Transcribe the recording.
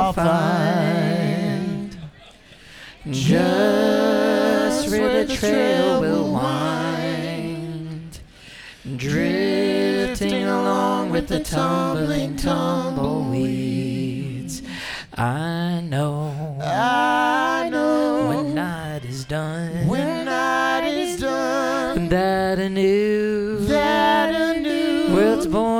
I'll find just where the trail will wind, drifting along with the tumbling tumbleweeds. I know when night is done, that a new world's born.